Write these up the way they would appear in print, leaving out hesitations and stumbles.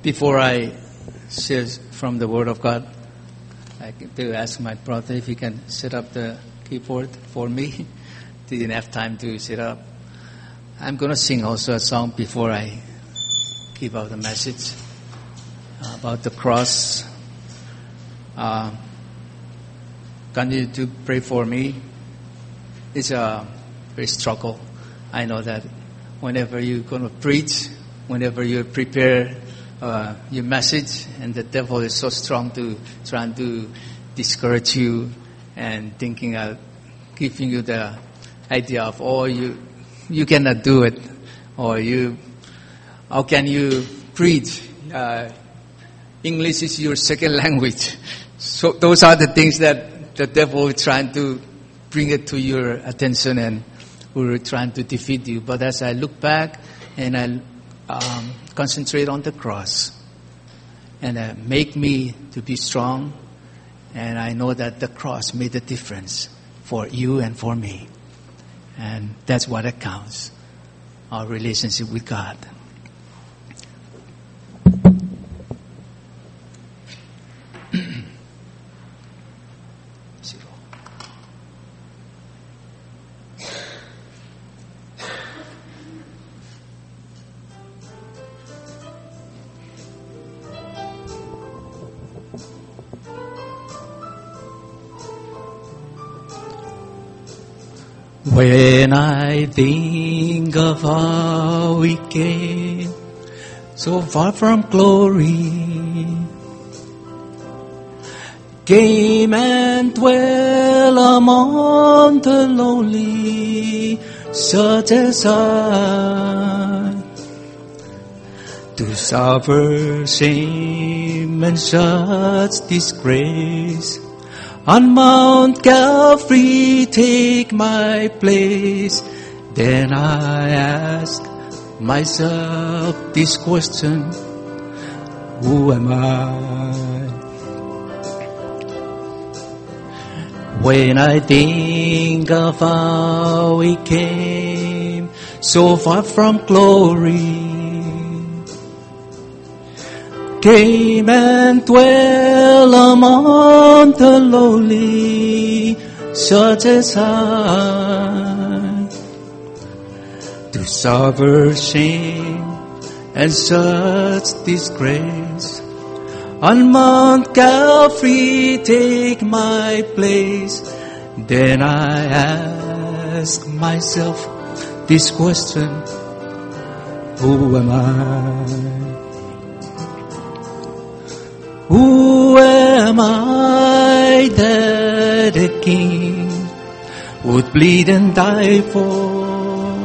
Before I share from the Word of God, I do ask my brother if he can set up the keyboard for me. Didn't have time to set up. I'm going to sing also a song before I give out the message about the cross. Continue to pray for me. It's a very struggle. I know that whenever you're going to preach, whenever you prepare your message, and the devil is so strong to trying to discourage you and thinking of giving you the idea of, oh, you cannot do it, or how can you preach? English is your second language. So those are the things that the devil is trying to bring it to your attention, and we're trying to defeat you. But as I look back and I concentrate on the cross, and make me to be strong, and I know that the cross made a difference for you and for me, and that's what counts, our relationship with God. When I think of how we came so far from glory, came and dwell among the lonely, such as I, to suffer shame and such disgrace, on Mount Calvary take my place. Then I ask myself this question: who am I? When I think of how we came so far from glory, came and dwell among the lowly, such as I, to suffer shame and such disgrace, on Mount Calvary take my place. Then I ask myself this question: who am I? Who am I that a king would bleed and die for?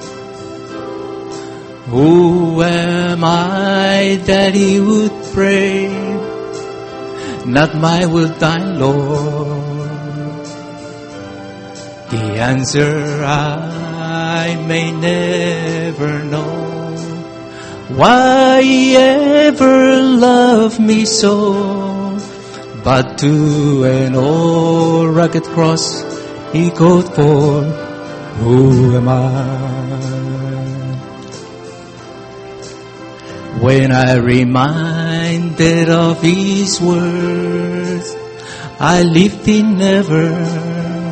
Who am I that he would pray, not my will thine, Lord? The answer I may never know. Why he ever loved me so, but to an old rugged cross he goes for. Who am I? When I reminded of his words, I lived in never,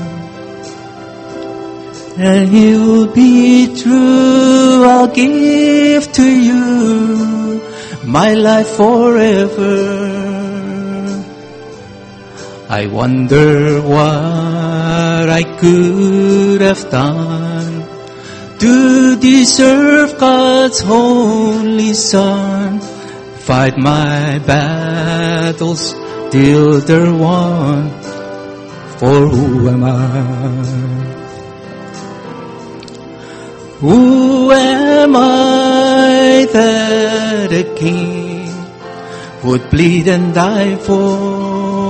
and he will be true. I'll give to you my life forever. I wonder what I could have done to deserve God's only Son. Fight my battles till they're won. For who am I? Who am I that a king would bleed and die for?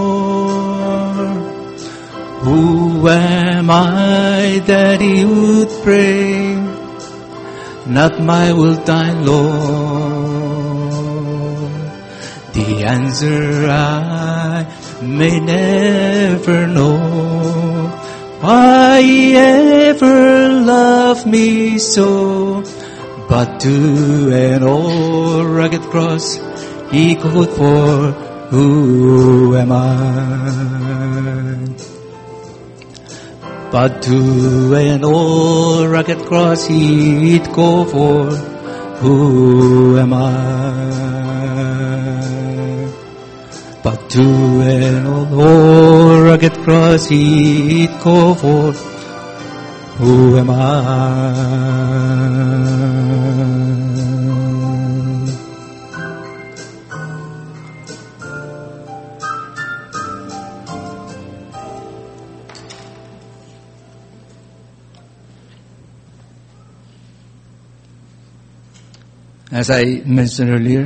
Who am I that he would pray, not my will thine, Lord? The answer I may never know. Why he ever loved me so, but to an old rugged cross equal for who am I? But to an old rugged cross he'd go for who am I? But to an old rugged cross he'd go for who am I? As I mentioned earlier,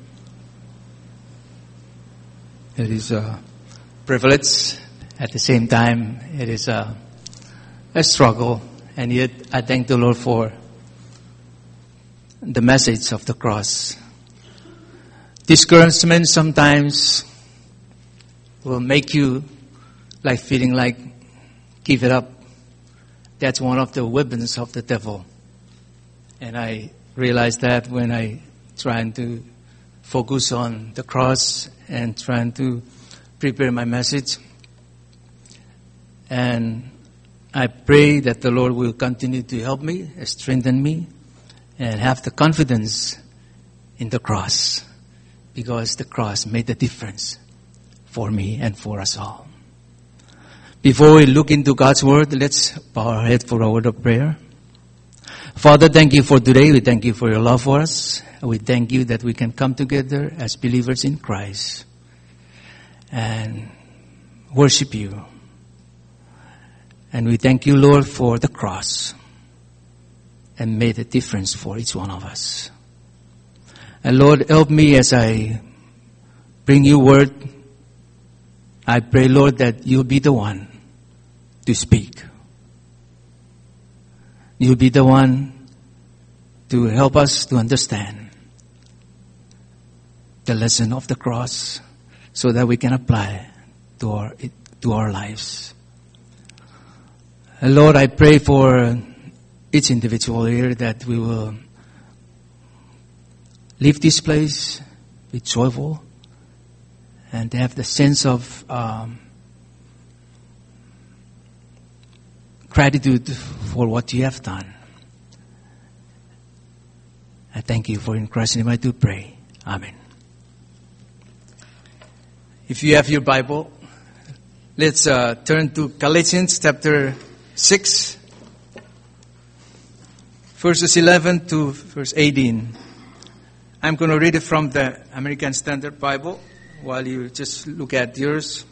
it is a privilege. At the same time, it is a struggle. And yet, I thank the Lord for the message of the cross. Discouragement sometimes will make you feeling like give it up. That's one of the weapons of the devil. And I realized that when I trying to focus on the cross and trying to prepare my message. And I pray that the Lord will continue to help me, strengthen me, and have the confidence in the cross, because the cross made the difference for me and for us all. Before we look into God's Word, let's bow our head for a word of prayer. Father, thank you for today. We thank you for your love for us. We thank you that we can come together as believers in Christ and worship you. And we thank you, Lord, for the cross and made a difference for each one of us. And Lord, help me as I bring you word. I pray, Lord, that you'll be the one to speak. You'll be the one to help us to understand the lesson of the cross so that we can apply to our lives. And Lord, I pray for each individual here that we will leave this place be joyful and have the sense of gratitude for what you have done. I thank you for in Christ's name I do pray. Amen. If you have your Bible, let's turn to Galatians chapter 6, verses 11 to verse 18. I'm going to read it from the American Standard Bible while you just look at yours.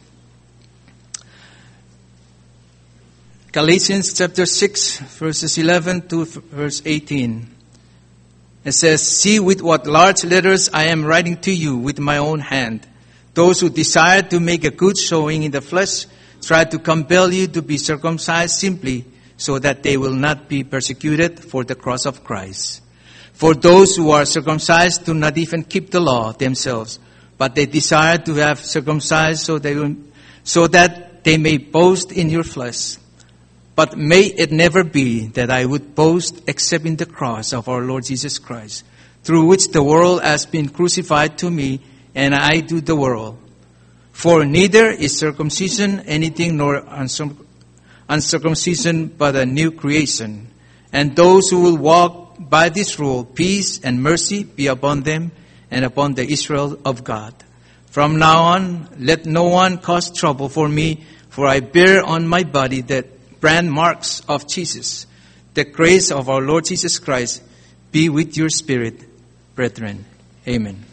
Galatians chapter 6, verses 11 to verse 18. It says, "See with what large letters I am writing to you with my own hand. Those who desire to make a good showing in the flesh try to compel you to be circumcised simply so that they will not be persecuted for the cross of Christ. For those who are circumcised do not even keep the law themselves, but they desire to have circumcised so that they may boast in your flesh. But may it never be that I would boast except in the cross of our Lord Jesus Christ, through which the world has been crucified to me, and I to the world. For neither is circumcision anything nor uncircumcision but a new creation. And those who will walk by this rule, peace and mercy be upon them and upon the Israel of God. From now on, let no one cause trouble for me, for I bear on my body the brand marks of Jesus. The grace of our Lord Jesus Christ be with your spirit, brethren. Amen."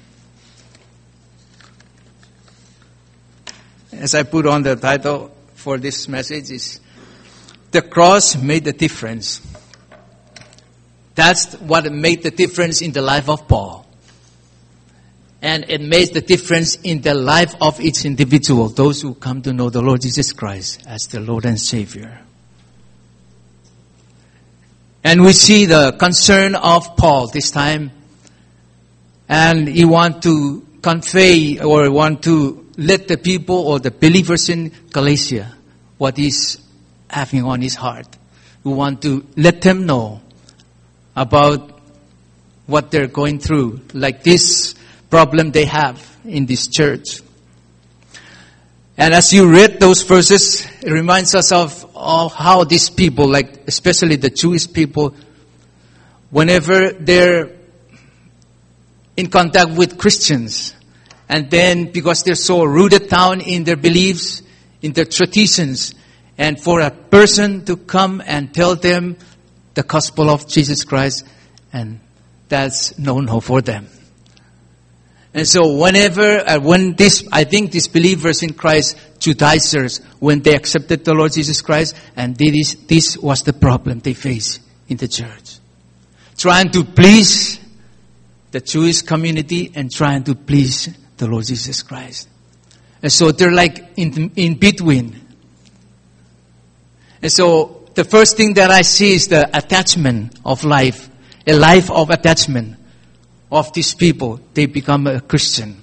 As I put on the title for this message is, "The Cross Made the Difference." That's what made the difference in the life of Paul. And it made the difference in the life of each individual, those who come to know the Lord Jesus Christ as their Lord and Savior. And we see the concern of Paul this time. And he want to convey or want to let the people or the believers in Galatia what he's having on his heart. We want to let them know about what they're going through. Like this problem they have in this church. And as you read those verses, it reminds us of how these people, like especially the Jewish people, whenever they're in contact with Christians, and then because they're so rooted down in their beliefs, in their traditions, and for a person to come and tell them the gospel of Jesus Christ, and that's no for them. And so when these believers in Christ, Judaizers, when they accepted the Lord Jesus Christ, and this was the problem they faced in the church. Trying to please the Jewish community and trying to please the Lord Jesus Christ. And so they're like in between. And so the first thing that I see is the attachment of life, a life of attachment of these people. They become a Christian.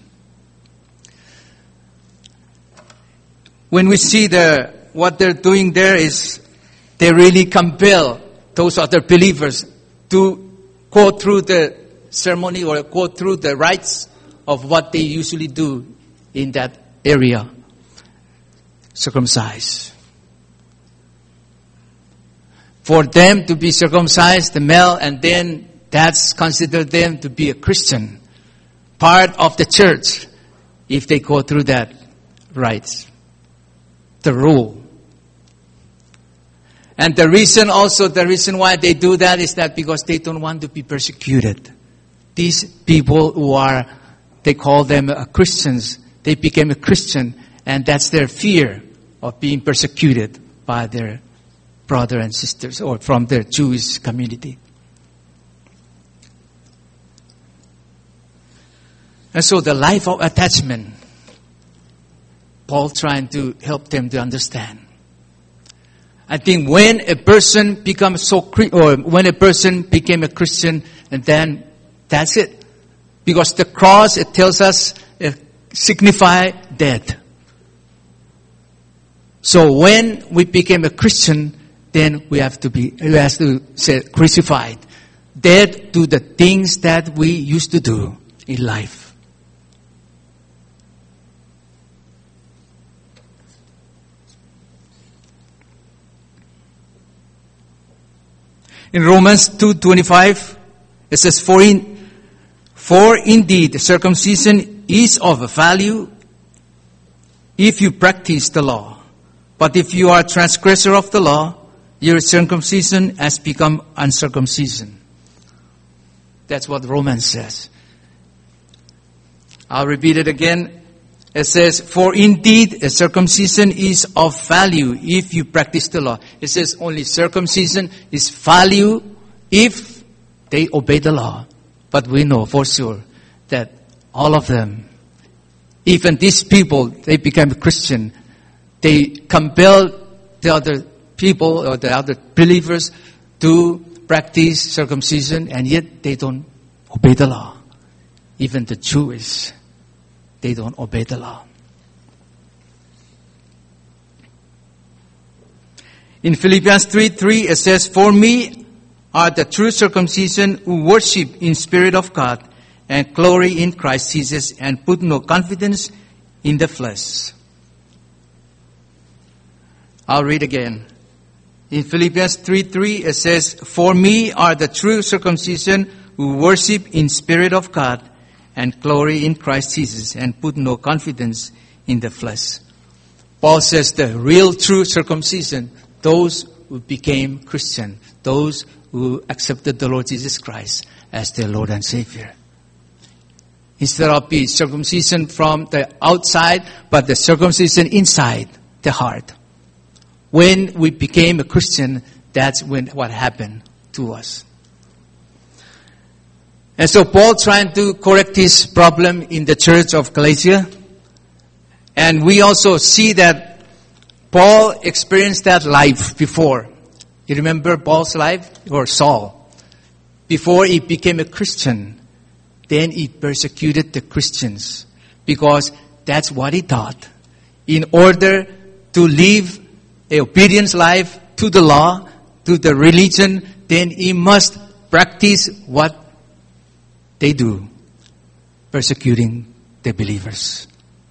When we see what they're doing there is they really compel those other believers to go through the ceremony or go through the rites of what they usually do in that area. Circumcise. For them to be circumcised, the male, and then that's considered them to be a Christian, part of the church, if they go through that rites, the rule. And the reason why they do that is that because they don't want to be persecuted. These people they call them Christians, they became a Christian, and that's their fear of being persecuted by their brother and sisters or from their Jewish community. And so the life of attachment, Paul trying to help them to understand. I think when a person became a Christian, and then that's it. Because the cross, it tells us, it signifies death. So when we became a Christian, then we have to say crucified. Dead to the things that we used to do in life. In Romans 2:25, it says, For indeed circumcision is of value if you practice the law. But if you are a transgressor of the law, your circumcision has become uncircumcision. That's what Romans says. I'll repeat it again. It says, for indeed a circumcision is of value if you practice the law. It says only circumcision is value if they obey the law. But we know for sure that all of them, even these people, they became Christian. They compelled the other people or the other believers to practice circumcision, and yet they don't obey the law. Even the Jewish, they don't obey the law. In Philippians 3:3, it says, For me are the true circumcision who worship in spirit of God and glory in Christ Jesus and put no confidence in the flesh. I'll read again. In Philippians 3:3, it says, For me are the true circumcision who worship in spirit of God and glory in Christ Jesus and put no confidence in the flesh. Paul says the real true circumcision, those who became Christian, those who accepted the Lord Jesus Christ as their Lord and Savior. Instead of the circumcision from the outside, but the circumcision inside the heart. When we became a Christian, that's what happened to us. And so Paul trying to correct this problem in the church of Galatia. And we also see that Paul experienced that life before. You remember Paul's life? Or Saul. Before he became a Christian, then he persecuted the Christians. Because that's what he thought. In order to live an obedience life to the law, to the religion, then he must practice what they do. persecuting the believers.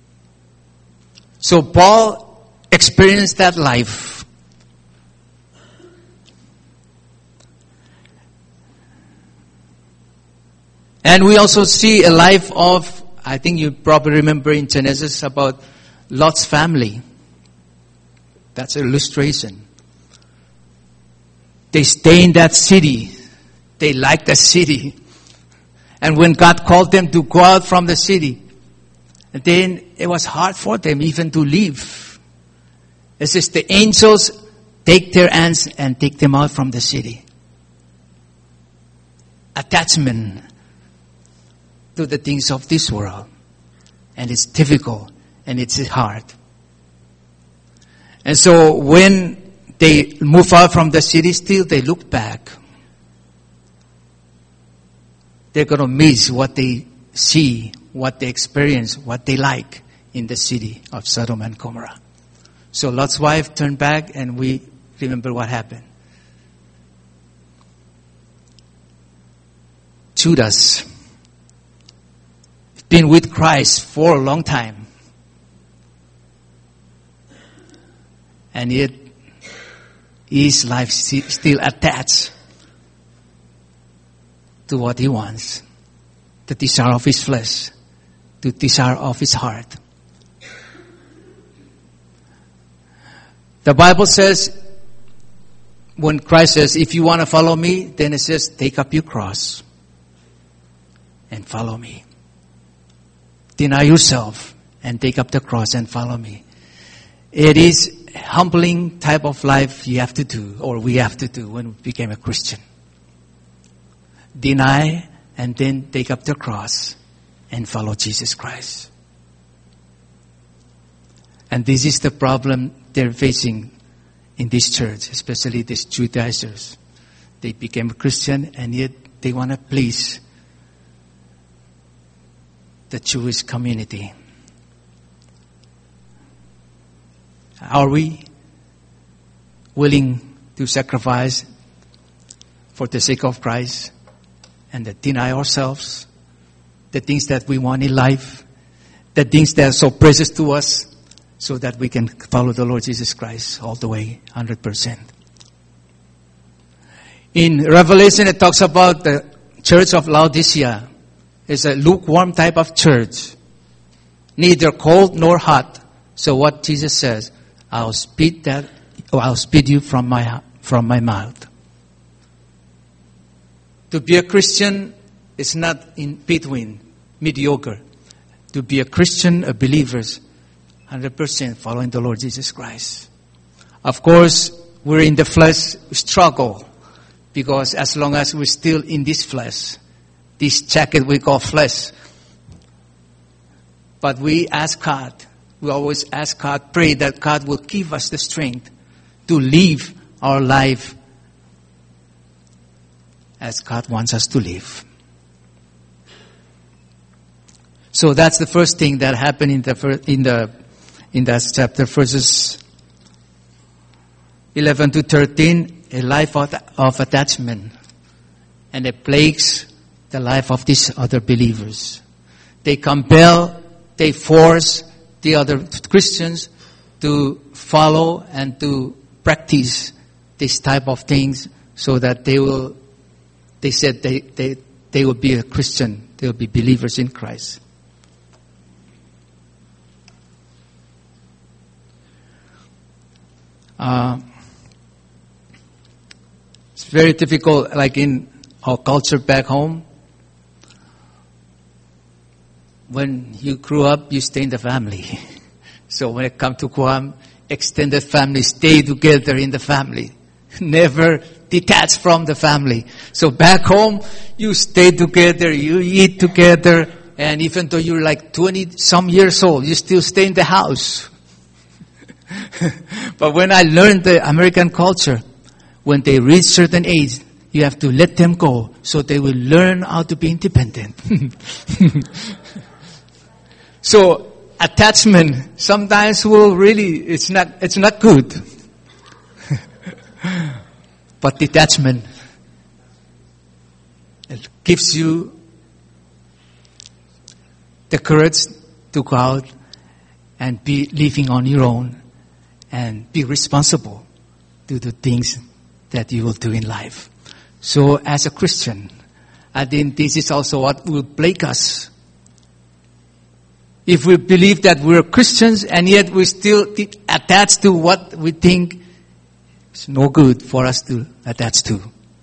So Paul experienced that life. And we also see a life of, I think you probably remember in Genesis about Lot's family. That's an illustration. They stay in that city. They like the city. And when God called them to go out from the city, then it was hard for them even to leave. It says the angels take their hands and take them out from the city. Attachment to the things of this world. And it's difficult and it's hard. And so when they move out from the city, still they look back. They're going to miss what they see, what they experience, what they like in the city of Sodom and Gomorrah. So Lot's wife turned back and we remember what happened. Judas, been with Christ for a long time. And yet, his life still attached to what he wants. The desire of his flesh. The desire of his heart. The Bible says, when Christ says, if you want to follow me, then it says, take up your cross and follow me. Deny yourself and take up the cross and follow me. It is a humbling type of life you have to do, or we have to do when we became a Christian. Deny and then take up the cross and follow Jesus Christ. And this is the problem they're facing in this church, especially these Judaizers. They became a Christian and yet they want to please the Jewish community. Are we willing to sacrifice for the sake of Christ and to deny ourselves the things that we want in life, the things that are so precious to us, so that we can follow the Lord Jesus Christ all the way, 100%. In Revelation, it talks about the church of Laodicea. It's a lukewarm type of church, neither cold nor hot. So what Jesus says, I'll spit you from my mouth. To be a Christian is not in between, mediocre. To be a Christian, a believer, 100% following the Lord Jesus Christ. Of course, we're in the flesh, we struggle. Because as long as we're still in this flesh, this jacket we call flesh. But we ask God, we always ask God, pray that God will give us the strength to live our life as God wants us to live. So that's the first thing that happened in that chapter, verses 11 to 13, a life of attachment, and it plagues the life of these other believers. They compel, they force the other Christians to follow and to practice this type of things so that they will be a Christian, they will be believers in Christ. It's very difficult, like in our culture back home. When you grew up, you stay in the family. So when it comes to Guam, extended family stay together in the family. Never detach from the family. So back home, you stay together, you eat together, and even though you're like 20 some years old, you still stay in the house. But when I learned the American culture, when they reach certain age, you have to let them go so they will learn how to be independent. So attachment sometimes will really, it's not good. But detachment, it gives you the courage to go out and be living on your own and be responsible to the things that you will do in life. So as a Christian, I think this is also what will plague us. If we believe that we're Christians and yet we still attach to what we think is no good for us to attach to.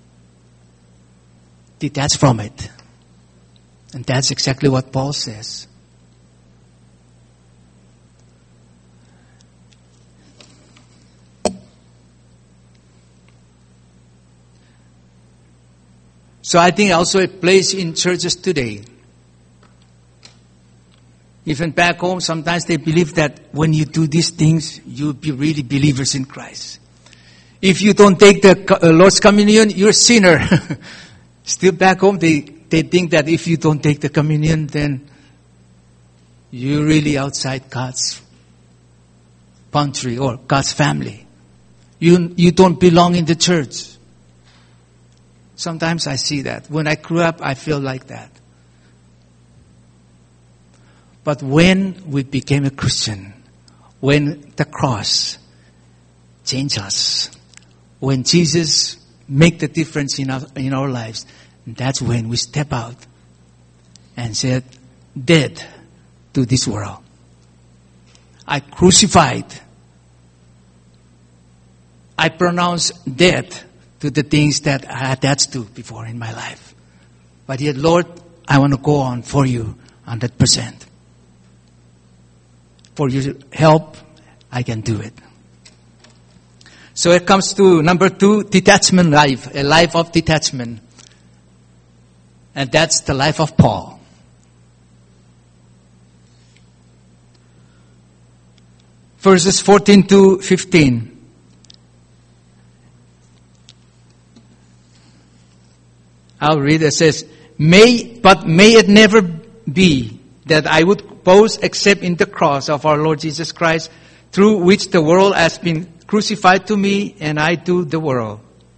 Detach from it. And that's exactly what Paul says. So I think also a place in churches today. Even back home, sometimes they believe that when you do these things, you'll be really believers in Christ. If you don't take the Lord's Communion, you're a sinner. Still back home, they think that if you don't take the communion, then you're really outside God's boundary or God's family. You don't belong in the church. Sometimes I see that. When I grew up, I feel like that. But when we became a Christian, when the cross changed us, when Jesus made the difference in our lives, that's when we step out and said, dead to this world. I crucified. I pronounced death to the things that I attached to before in my life. But yet, Lord, I want to go on for you 100%. For your help, I can do it. So it comes to number 2, detachment life, a life of detachment. And that's the life of Paul. Verses 14 to 15. I'll read. It says, may it never be that I would boast except in the cross of our Lord Jesus Christ, through which the world has been crucified to me and I to the world.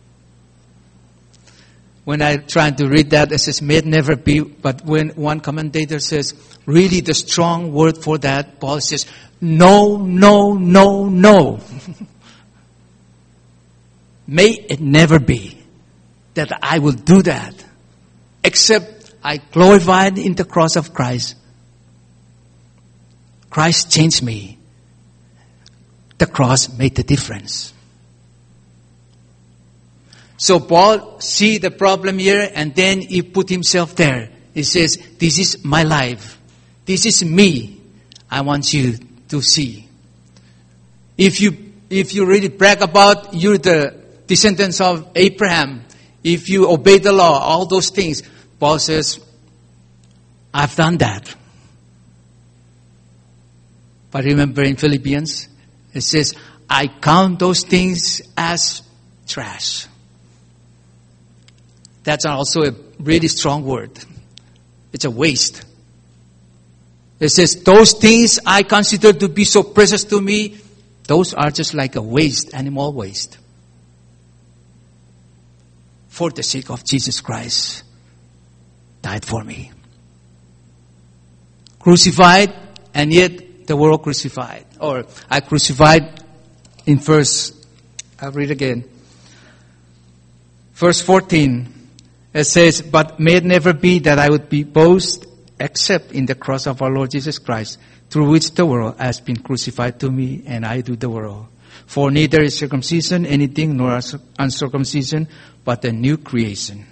When I try to read that, it says, may it never be. But when one commentator says, really the strong word for that, Paul says, no, no, no, no. May it never be that I will do that, except I glorified in the cross of Christ. Christ changed me. The cross made the difference. So Paul see the problem here and then he put himself there. He says, this is my life. This is me. I want you to see. If you really brag about you're the descendants of Abraham, if you obey the law, all those things, Paul says, I've done that. But remember in Philippians, it says, I count those things as trash. That's also a really strong word. It's a waste. It says, those things I consider to be so precious to me, those are just like a waste, animal waste. For the sake of Jesus Christ, died for me. Crucified, and yet the world crucified. Or I crucified in I'll read again. Verse 14. It says, but may it never be that I would be boast except in the cross of our Lord Jesus Christ, through which the world has been crucified to me and I to the world. For neither is circumcision anything nor uncircumcision, but a new creation.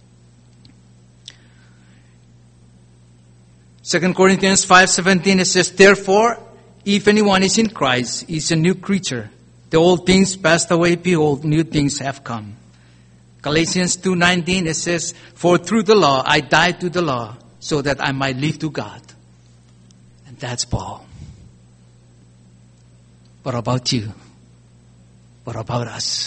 2 Corinthians 5:17, it says, therefore, if anyone is in Christ, he is a new creature. The old things passed away, behold, new things have come. Galatians 2:19, it says, for through the law I died to the law, so that I might live to God. And that's Paul. What about you? What about us?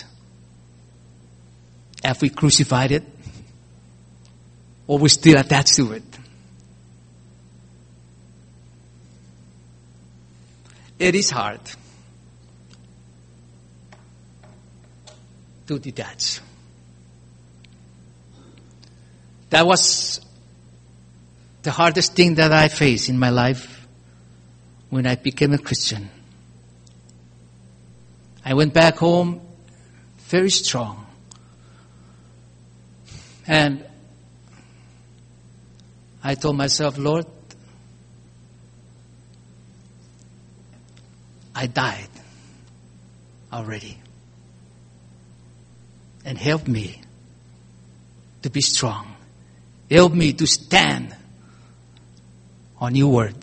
Have we crucified it? Or we still attached to it? It is hard to detach. the hardest thing that I faced in my life when I became a Christian. I went back home very strong. And I told myself, Lord, I died already. And help me to be strong. Help me to stand on your word.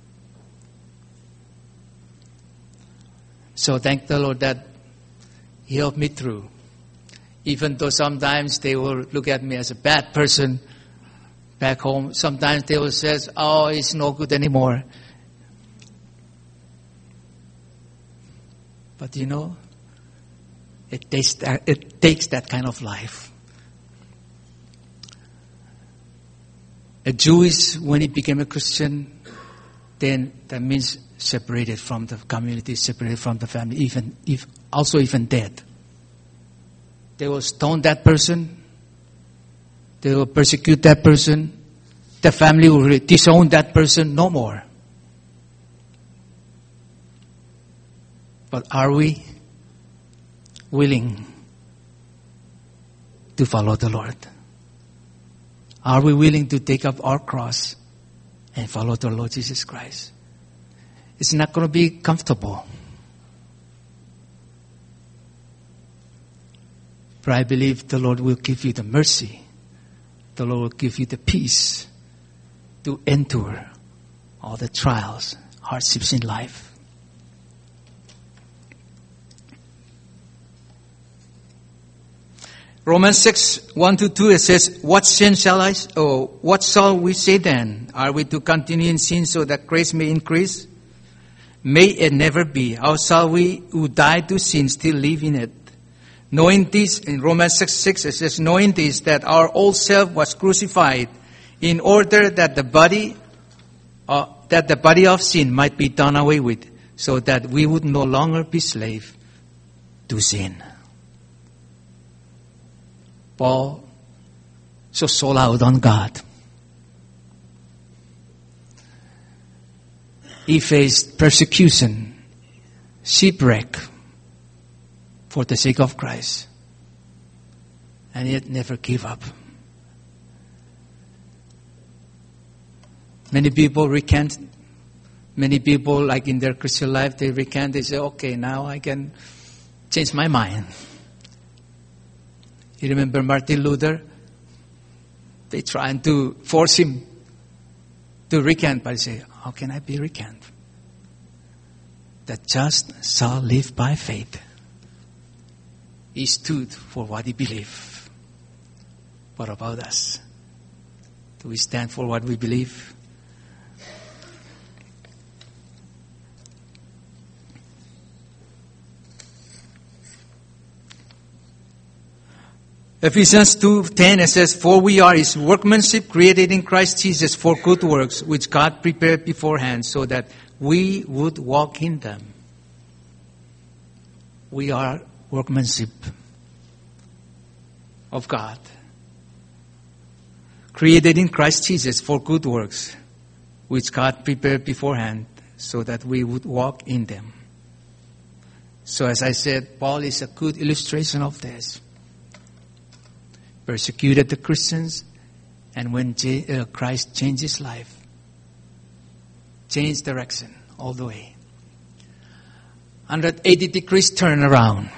So thank the Lord that He helped me through. Even though sometimes they will look at me as a bad person back home. Sometimes they will say, oh, it's no good anymore. But you know, it takes that kind of life. A Jewish, when he became a Christian, then that means separated from the community, separated from the family, even dead. They will stone that person. They will persecute that person. The family will disown that person no more. But are we willing to follow the Lord? Are we willing to take up our cross and follow the Lord Jesus Christ? It's not going to be comfortable. But I believe the Lord will give you the mercy. The Lord will give you the peace to endure all the trials, hardships in life. Romans 6, 1-2, it says, what shall we say then? Are we to continue in sin so that grace may increase? May it never be. How shall we who died to sin still live in it? Knowing this, in Romans 6, it says, knowing this, that our old self was crucified in order that the body of sin might be done away with, so that we would no longer be slave to sin. Paul so sold out on God. He faced persecution, shipwreck for the sake of Christ. And yet never gave up. Many people recant. Many people, like in their Christian life, they recant. They say, okay, now I can change my mind. You remember Martin Luther? They trying to force him to recant, but he say, how can I be recant? The just shall live by faith. He stood for what he believed. What about us? Do we stand for what we believe? Ephesians 2:10, it says, for we are His workmanship created in Christ Jesus for good works, which God prepared beforehand so that we would walk in them. We are workmanship of God, created in Christ Jesus for good works, which God prepared beforehand so that we would walk in them. So as I said, Paul is a good illustration of this. Persecuted the Christians, and when Christ changed his life, changed direction all the way. 180 degrees turn around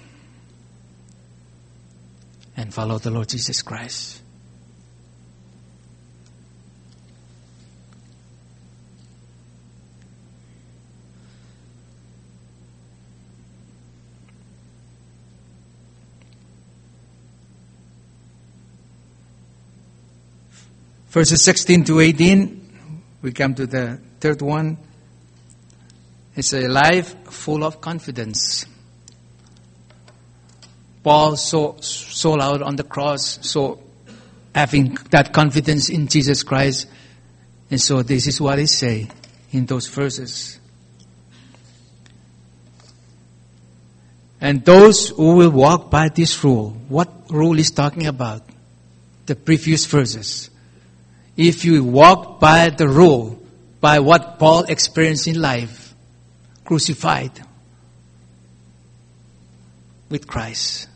and follow the Lord Jesus Christ. Verses 16-18, we come to the third one. It's a life full of confidence. Paul sold out on the cross, so having that confidence in Jesus Christ. And so this is what he say in those verses. And those who will walk by this rule, what rule is talking about? The previous verses. if you walk by the rule, by what Paul experienced in life, crucified with Christ,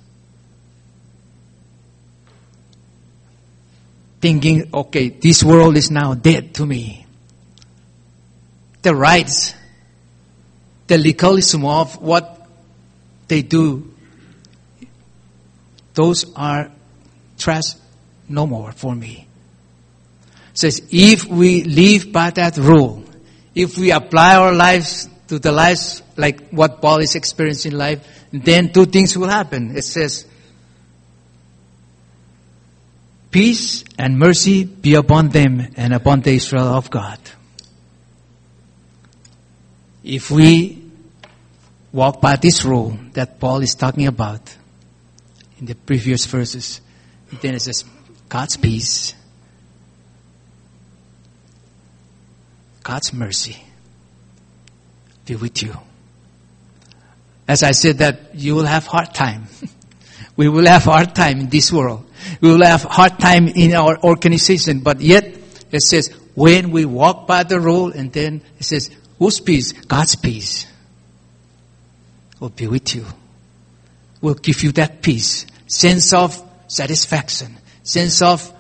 thinking, okay, this world is now dead to me. The rights, the legalism of what they do, those are trash no more for me. Says, if we live by that rule, if we apply our lives to the lives like what Paul is experiencing in life, then two things will happen. It says, peace and mercy be upon them and upon the Israel of God. If we walk by this rule that Paul is talking about in the previous verses, then it says, God's peace, God's mercy be with you. As I said that you will have hard time. We will have hard time in this world. We will have hard time in our organization. But yet, it says, when we walk by the rule, and then it says, whose peace? God's peace will be with you. Will give you that peace, sense of satisfaction, sense of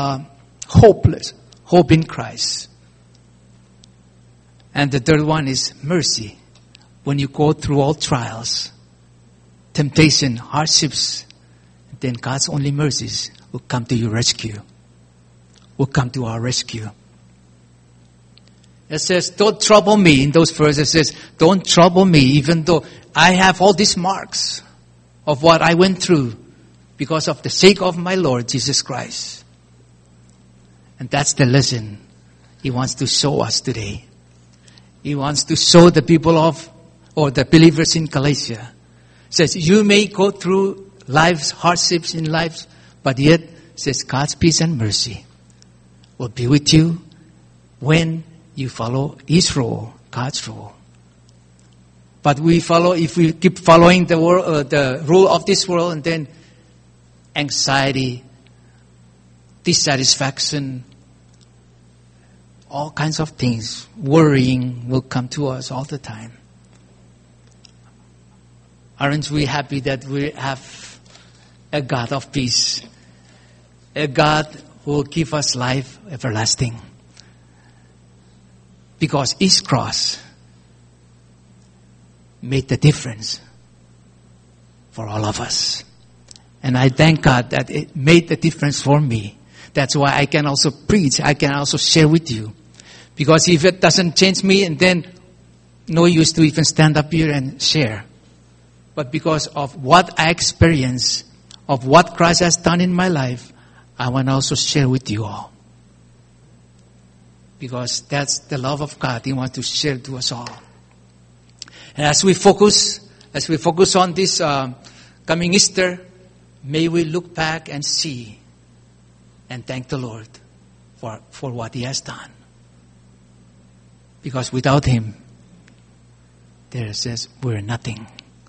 hope in Christ. And the third one is mercy. When you go through all trials, temptation, hardships, then God's only mercies will come to your rescue. Will come to our rescue. It says, don't trouble me. In those verses, it says, don't trouble me, even though I have all these marks of what I went through because of the sake of my Lord Jesus Christ. And that's the lesson He wants to show us today. He wants to show the people or the believers in Galatia. Says, you may go through life's hardships in life, but yet, says, God's peace and mercy will be with you when you follow His rule, God's rule. But if we keep following the rule of this world, and then anxiety, dissatisfaction, all kinds of things, worrying will come to us all the time. Aren't we happy that we have a God of peace? A God who will give us life everlasting. Because His cross made the difference for all of us. And I thank God that it made the difference for me. That's why I can also preach. I can also share with you. Because if it doesn't change me, and then no use to even stand up here and share. But because of what I experienced, of what Christ has done in my life, I want to also share with you all. Because that's the love of God He wants to share to us all. And as we focus on this coming Easter, may we look back and see and thank the Lord for what He has done. Because without Him, there says we're nothing.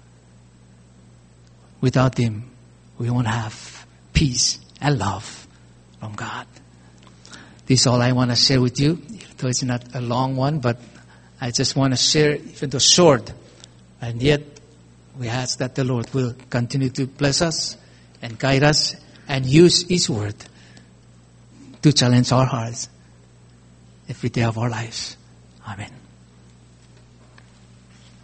Without Him, we won't have peace and love from God. This is all I want to share with you. Though it's not a long one, but I just want to share, even though short. And yet, we ask that the Lord will continue to bless us and guide us and use His word to challenge our hearts every day of our lives. Amen.